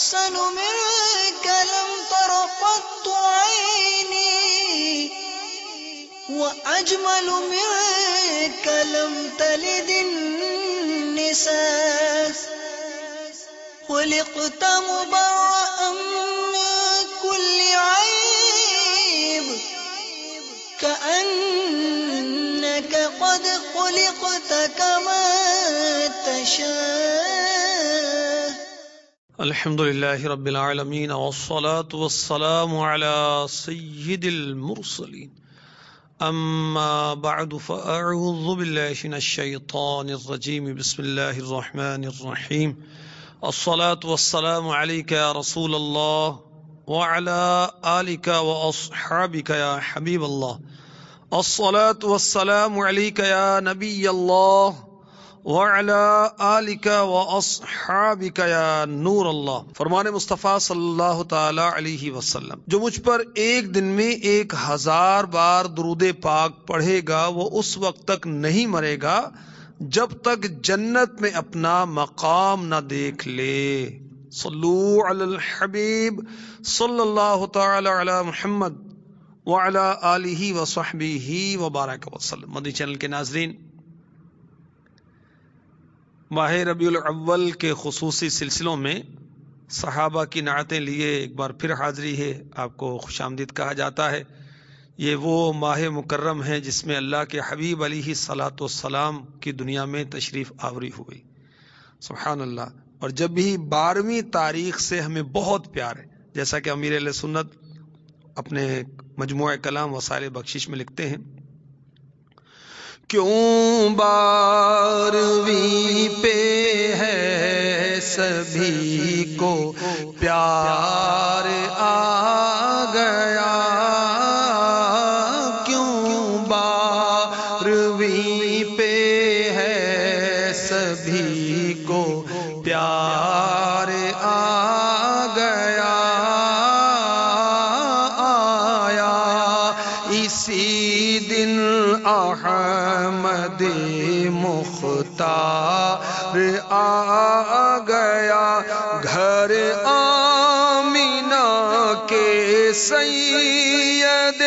أحسن منك لم تر قط عيني وأجمل منك لم تلد النساء خلقت مبرأ من كل عيب كأنك قد خلقت كما تشاء. الحمد لله رب العالمين والصلاة والسلام على سيد المرسلين أما بعد فأعوذ بالله من الشيطان الرجيم بسم الله الرحمن الرحيم الصلاة والسلام عليك يا رسول الله وعلى آلك وأصحابك يا حبيب الله الصلاة والسلام عليك يا نبي الله وعلى آلك واصحابك یا نور اللہ. فرمان مصطفیٰ صلی اللہ تعالی علیہ وسلم، جو مجھ پر ایک دن میں 1000 بار درود پاک پڑھے گا وہ اس وقت تک نہیں مرے گا جب تک جنت میں اپنا مقام نہ دیکھ لے. صلو علی الحبیب صلی اللہ تعالی علی محمد وعلی آلہ وصحبہ وبارک وسلم. مدنی چینل کے ناظرین، ماہ ربیع الاول کے خصوصی سلسلوں میں صحابہ کی نعتیں لیے ایک بار پھر حاضری ہے. آپ کو خوش آمدید کہا جاتا ہے. یہ وہ ماہ مکرم ہے جس میں اللہ کے حبیب علیہ الصلاۃ والسلام کی دنیا میں تشریف آوری ہوئی. سبحان اللہ. اور جب بھی 12ویں تاریخ سے ہمیں بہت پیار ہے، جیسا کہ امیر اہل سنت اپنے مجموعہ کلام وسائل بخشش میں لکھتے ہیں، کیوں 12ویں پہ ہے سبھی کو پیار آ گیا، کیوں 12ویں پہ ہے سبھی کو پیار آ گیا. آیا اسی دن احمد مختار آ گیا، گھر آمینہ کے سید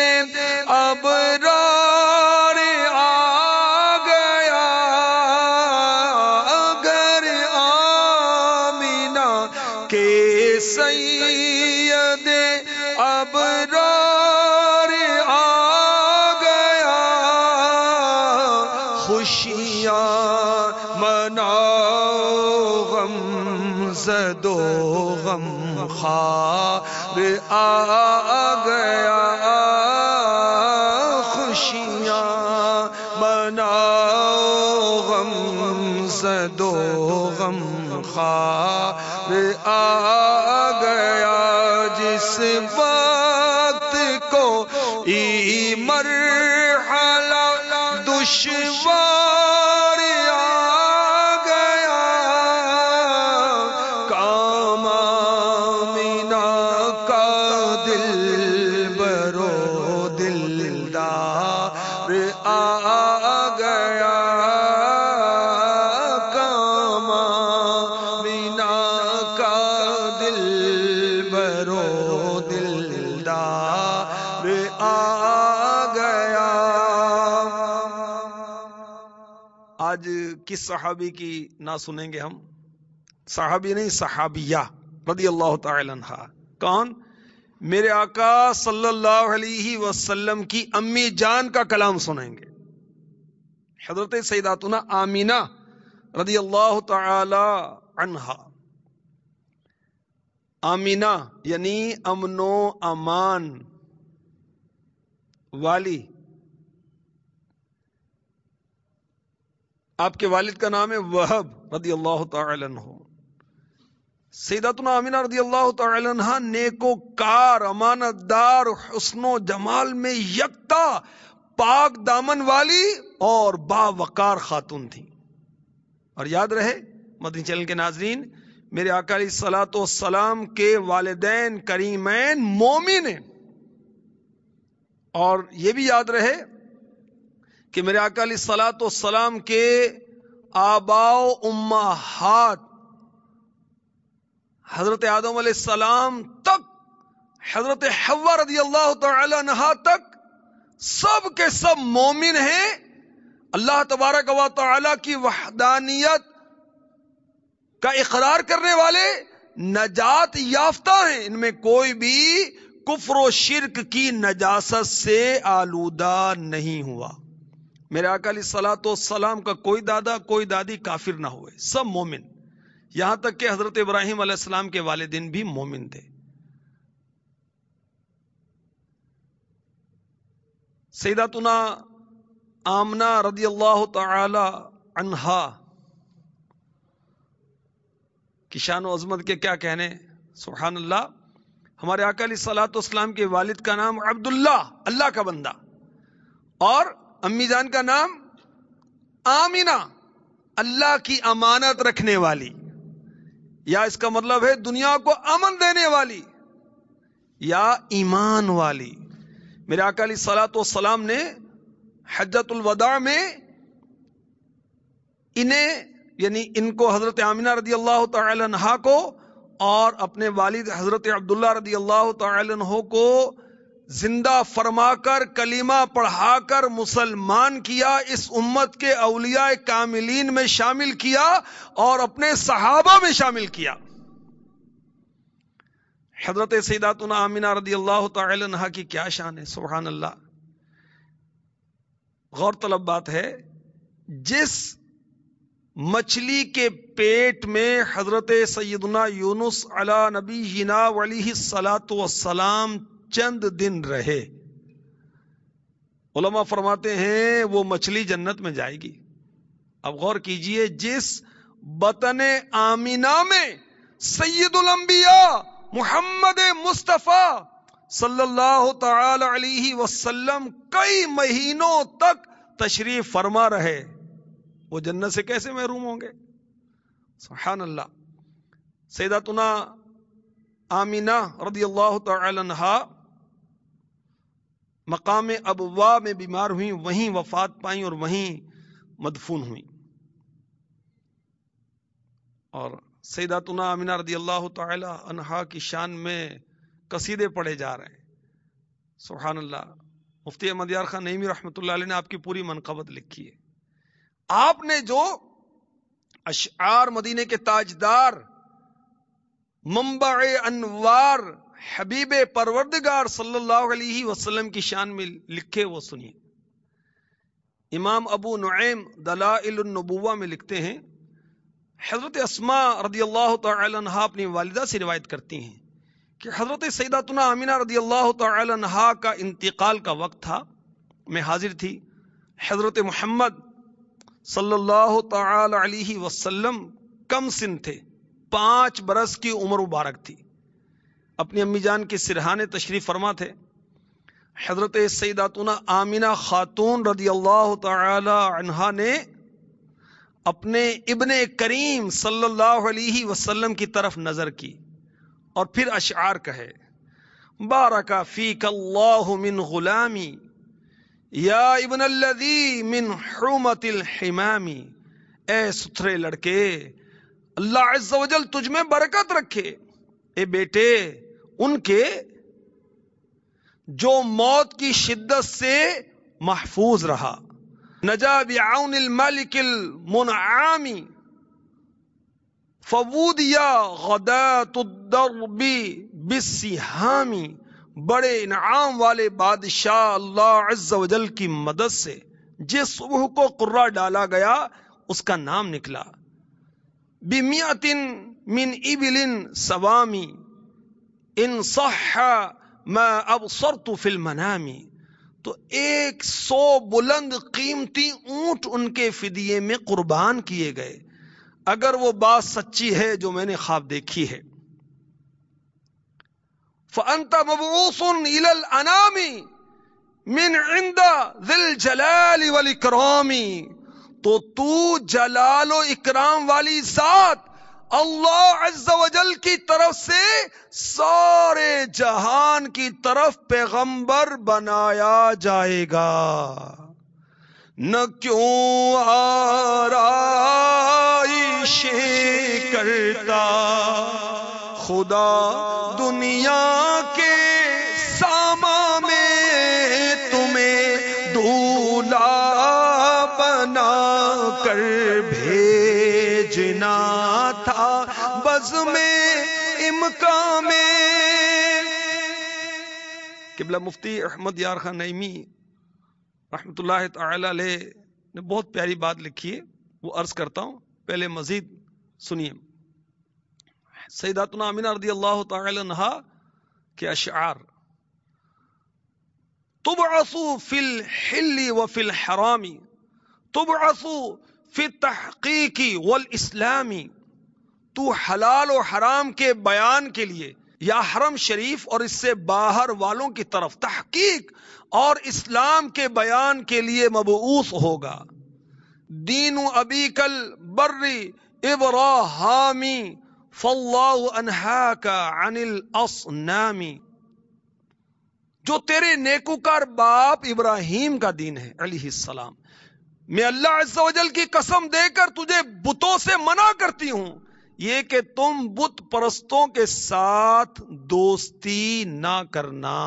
ابرار آ گیا، گھر آمینہ کے سید ابرار آ گیا. خوشیاں مناؤ غم زدو غم خوار آ گیا، خوشیاں مناؤ غم زدو غم خوار آ گیا. جس وقت کو مرحلہ دشوار آ گیا، کام آمینہ کا دل برو دلدار آ گیا، کام آمینہ کا دل برو دلدار آ گیا. آج کس صحابی کی نہ سنیں گے ہم؟ صحابی نہیں، صحابیہ رضی اللہ تعالی عنہا. کون؟ میرے آقا صلی اللہ علیہ وسلم کی امی جان کا کلام سنیں گے. حضرت سیداتنا آمینہ رضی اللہ تعالی عنہا. آمینہ یعنی امن و امان والی. آپ کے والد کا نام ہے وہب رضی اللہ تعالی عنہ. سیداتنا آمینہ رضی اللہ تعالی عنہ نیکوکار، امانت دار، حسن و جمال میں یکتا، پاک دامن والی اور باوقار خاتون تھی. اور یاد رہے مدنی چینل کے ناظرین، میرے آقا علیہ الصلوۃ والسلام کے والدین کریمین مومن ہیں. اور یہ بھی یاد رہے کہ میرے آقا علیہ الصلوۃ والسلام کے آباء و امہات حضرت آدم علیہ السلام تک، حضرت حوا رضی اللہ تعالی عنہا تک سب کے سب مومن ہیں، اللہ تبارک و تعالی کی وحدانیت کا اقرار کرنے والے، نجات یافتہ ہیں، ان میں کوئی بھی کفر و شرک کی نجاست سے آلودہ نہیں ہوا۔ میرے آقا علیہ الصلوۃ والسلام کا کوئی دادا کوئی دادی کافر نہ ہوئے، سب مومن، یہاں تک کہ حضرت ابراہیم علیہ السلام کے والدین بھی مومن تھے۔ سیداتنا آمنہ رضی اللہ تعالی عنہا کی شان و عظمت کے کیا کہنے، سبحان اللہ۔ ہمارے آقا علیہ الصلوۃ والسلام کے والد کا نام عبداللہ، اللہ کا بندہ، اور امی جان کا نام آمینہ، اللہ کی امانت رکھنے والی، یا اس کا مطلب ہے دنیا کو امن دینے والی یا ایمان والی۔ میرے آقا علیہ الصلوۃ والسلام نے حجۃ الوداع میں ان کو حضرت آمینہ رضی اللہ تعالی عنہا کو اور اپنے والد حضرت عبداللہ رضی اللہ تعالی عنہ کو زندہ فرما کر کلمہ پڑھا کر مسلمان کیا، اس امت کے اولیاء کاملین میں شامل کیا اور اپنے صحابہ میں شامل کیا۔ حضرت سیداتنا آمینہ رضی اللہ تعالی عنہا کی کیا شان ہے، سبحان اللہ۔ غور طلب بات ہے، جس مچھلی کے پیٹ میں حضرت سیدنا یونس علی نبینا علیہ الصلوۃ والسلام چند دن رہے، علماء فرماتے ہیں وہ مچھلی جنت میں جائے گی۔ اب غور کیجئے، جس بطن آمینہ میں سید الانبیاء محمد مصطفیٰ صلی اللہ تعالی علیہ وسلم کئی مہینوں تک تشریف فرما رہے، وہ جنت سے کیسے محروم ہوں گے؟ سبحان اللہ۔ سیداتنا آمینہ رضی اللہ تعالی عنہا مقام ابوا میں بیمار ہوئیں، وہیں وفات پائیں اور وہیں مدفون ہوئیں۔ اور سیداتنا آمینہ رضی اللہ تعالی عنہا کی شان میں قصیدے پڑھے جا رہے ہیں، سبحان اللہ۔ مفتی احمد یار خان نعیمی رحمۃ اللہ علیہ نے آپ کی پوری منقبت لکھی ہے۔ آپ نے جو اشعار مدینے کے تاجدار منبع انوار حبیب پروردگار صلی اللہ علیہ وسلم کی شان میں لکھے وہ سنیے۔ امام ابو نعیم دلائل النبوہ میں لکھتے ہیں، حضرت اسماء رضی اللہ تعالی عنہا اپنی والدہ سے روایت کرتی ہیں کہ حضرت سیداتنا آمینہ رضی اللہ تعالی عنہا کا انتقال کا وقت تھا، میں حاضر تھی۔ حضرت محمد صلی اللہ تعالی علیہ وسلم کم سن تھے، 5 برس کی عمر مبارک تھی، اپنی امی جان کے سرہانے تشریف فرما تھے۔ حضرت سیداتنا آمینہ خاتون رضی اللہ تعالی عنہا نے اپنے ابن کریم صلی اللہ علیہ وسلم کی طرف نظر کی اور پھر اشعار کہے، بارک فیک اللہ من غلامی یا ابن الذی من حرمت الحمام، اے ستھرے لڑکے، اللہ عز و جل تجھ میں برکت رکھے، اے بیٹے ان کے جو موت کی شدت سے محفوظ رہا، نجا بعون الملک المنعام، فودیا غدات الدرب بالسہام، بڑے انعام والے بادشاہ اللہ عز و جل کی مدد سے جس صبح کو قرہ ڈالا گیا اس کا نام نکلا، بمیئت من ابل سوامی ان صح ما ابصرت فی المنام، تو 100 بلند قیمتی اونٹ ان کے فدیے میں قربان کیے گئے، اگر وہ بات سچی ہے جو میں نے خواب دیکھی ہے۔ فأنت مبعوث إلى الأنام من عند ذي الجلال والإكرام، تو جلال و اکرام والی ذات اللہ عز و جل کی طرف سے سارے جہان کی طرف پیغمبر بنایا جائے گا، نہ کیوں آرائش کرتا خدا دنیا کے ساما میں تمہیں دولہا بنا کر بھیجنا تھا بزم امکان میں۔ قبلہ مفتی احمد یار خان نعیمی رحمۃ اللہ تعالی علیہ نے بہت پیاری بات لکھی ہے، وہ عرض کرتا ہوں، پہلے مزید سنیے۔ سیداتنا آمینہ رضی اللہ تعالی عنہا کے اشعار: تبعث فی الحل وفی الحرام تبعث فی التحقیق والاسلام، تو حلال و حرام کے بیان کے لیے یا حرم شریف اور اس سے باہر والوں کی طرف تحقیق اور اسلام کے بیان کے لیے مبعوث ہوگا۔ دین ابیک البر ابراہامی فاللہ انہاک عن الاصنام، جو تیرے نیکوکار باپ ابراہیم کا دین ہے علیہ السلام، میں اللہ عز و جل کی قسم دے کر تجھے بتوں سے منع کرتی ہوں، یہ کہ تم بت پرستوں کے ساتھ دوستی نہ کرنا۔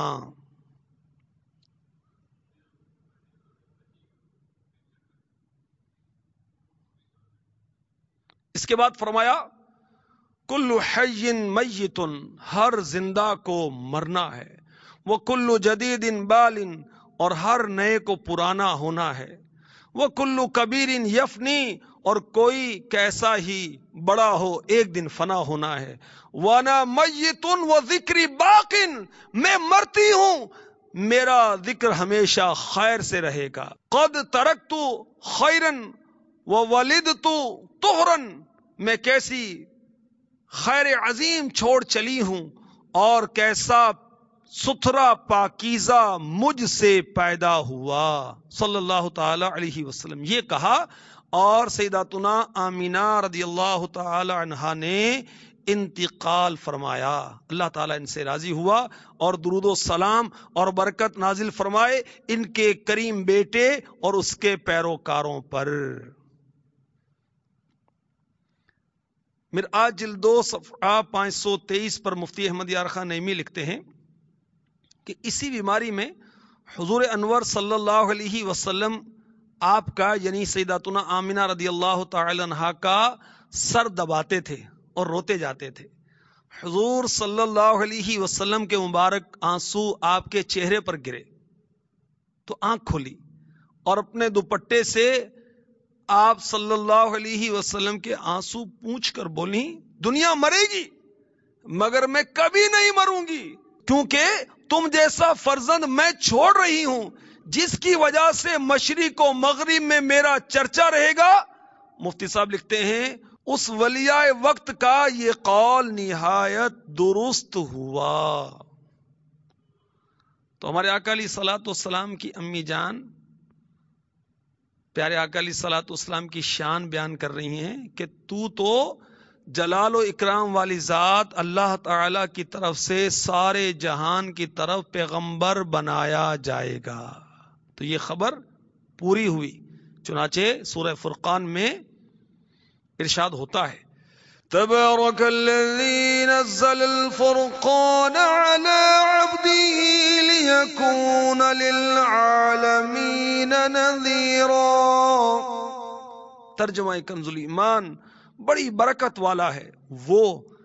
اس کے بعد فرمایا کل حی میت، ہر زندہ کو مرنا ہے، وکل جدید بال، اور ہر نئے کو پرانا ہونا ہے، وکل کبیر یفنی، اور کوئی کیسا ہی بڑا ہو ایک دن فنا ہونا ہے، وانا میت و ذکری باق، میں مرتی ہوں میرا ذکر ہمیشہ خیر سے رہے گا، قد ترکت خیرا وولدت طہرا، میں کیسی خیر عظیم چھوڑ چلی ہوں اور کیسا ستھرا پاکیزہ مجھ سے پیدا ہوا، صلی اللہ تعالی علیہ وسلم۔ یہ کہا اور سیداتنا آمینہ رضی اللہ تعالی عنہا نے انتقال فرمایا۔ اللہ تعالیٰ ان سے راضی ہوا اور درود و سلام اور برکت نازل فرمائے ان کے کریم بیٹے اور اس کے پیروکاروں پر۔ مرآت جلد 2 صفحہ 523 پر مفتی احمد یار خان نعیمی لکھتے ہیں کہ اسی بیماری میں حضور انور صلی اللہ علیہ وسلم آپ کا یعنی سیداتنا آمینہ رضی اللہ تعالی عنہا کا سر دباتے تھے اور روتے جاتے تھے۔ حضور صلی اللہ علیہ وسلم کے مبارک آنسو آپ کے چہرے پر گرے تو آنکھ کھولی اور اپنے دوپٹے سے آپ صلی اللہ علیہ وسلم کے آنسو پوچھ کر بولی دنیا مرے گی مگر میں کبھی نہیں مروں گی، کیونکہ تم جیسا فرزند میں چھوڑ رہی ہوں جس کی وجہ سے مشرق و مغرب میں میرا چرچا رہے گا۔ مفتی صاحب لکھتے ہیں اس ولیاء وقت کا یہ قول نہایت درست ہوا۔ تو ہمارے آقا علیہ الصلوۃ والسلام کی امی جان پیارے آقا علیہ الصلوۃ والسلام کی شان بیان کر رہی ہیں کہ تو جلال و اکرام والی ذات اللہ تعالی کی طرف سے سارے جہان کی طرف پیغمبر بنایا جائے گا۔ تو یہ خبر پوری ہوئی، چنانچہ سورہ فرقان میں ارشاد ہوتا ہے تبارک الذی نزل الفرقان علی عبدہ لیکون للعالمین نذیرا۔ ترجمہ کنز الایمان، بڑی برکت والا ہے وہ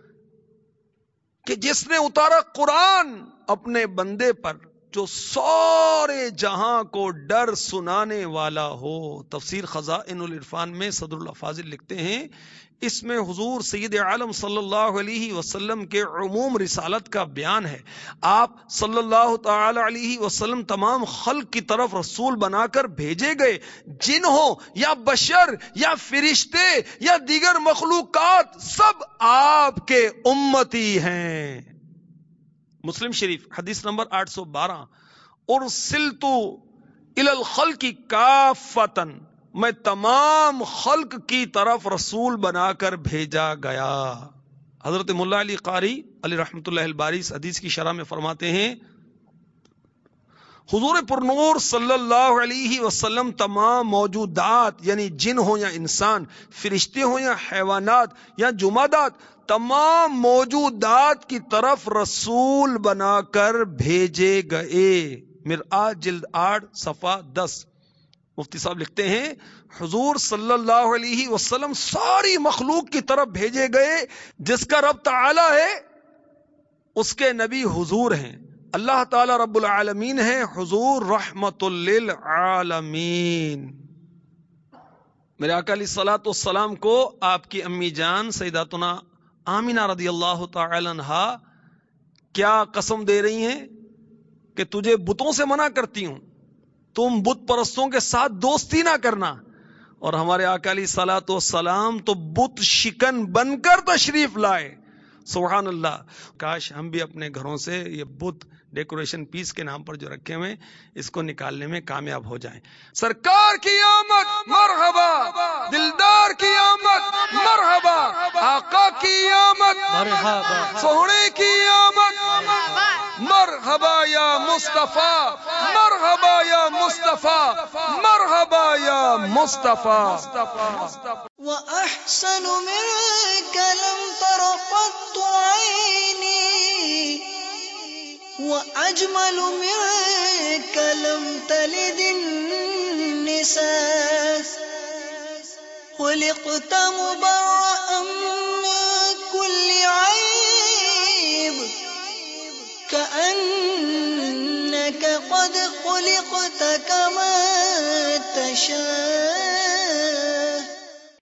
کہ جس نے اتارا قرآن اپنے بندے پر جو سارے جہاں کو ڈر سنانے والا ہو۔ تفسیر خزائن العرفان میں صدر الافاضل لکھتے ہیں اس میں حضور سید عالم صلی اللہ علیہ وسلم کے عموم رسالت کا بیان ہے۔ آپ صلی اللہ تعالی علیہ وسلم تمام خلق کی طرف رسول بنا کر بھیجے گئے، جن ہو یا بشر یا فرشتے یا دیگر مخلوقات سب آپ کے امتی ہیں۔ مسلم شریف حدیث نمبر 812 ارسلت الی الخلق کافۃ، میں تمام خلق کی طرف رسول بنا کر بھیجا گیا۔ حضرت مولا علی قاری علی رحمۃ اللہ الباری اس حدیث کی شرح میں فرماتے ہیں حضور پرنور صلی اللہ علیہ وسلم تمام موجودات یعنی جن ہو یا انسان، فرشتے ہوں یا حیوانات یا جمادات، تمام موجودات کی طرف رسول بنا کر بھیجے گئے. مرآت جلد 8 صفحہ 10. مفتی صاحب لکھتے ہیں حضور صلی اللہ علیہ وسلم ساری مخلوق کی طرف بھیجے گئے. جس کا رب تعالی ہے اس کے نبی حضور ہیں. اللہ تعالی رب العالمین ہے، حضور رحمت للعالمین. میرے آقا علیہ الصلوۃ والسلام کو آپ کی امی جان سیداتنا آمینہ رضی اللہ تعالی عنہا کیا قسم دے رہی ہیں کہ تجھے بتوں سے منع کرتی ہوں، تم بت پرستوں کے ساتھ دوستی نہ کرنا. اور ہمارے آقا علیہ الصلوۃ والسلام تو بت شکن بن کر تشریف لائے. سبحان اللہ. کاش ہم بھی اپنے گھروں سے یہ بت ڈیکوریشن پیس کے نام پر جو رکھے ہوئے اس کو نکالنے میں کامیاب ہو جائیں. سرکار کی آمد مرحبا، دلدار کی آمد مرحبا، آقا کی آمد مرحبا، سوہنے کی آمد مرحبا یا مصطفیٰ، مرحبا یا مصطفیٰ، مرحبا یا مصطفیٰ. وأحسن منك لم تر قط عيني وأجمل منك لم تلد النساء خلقت مبرأ من كل عيب كأنك قد خلقت كما تشاء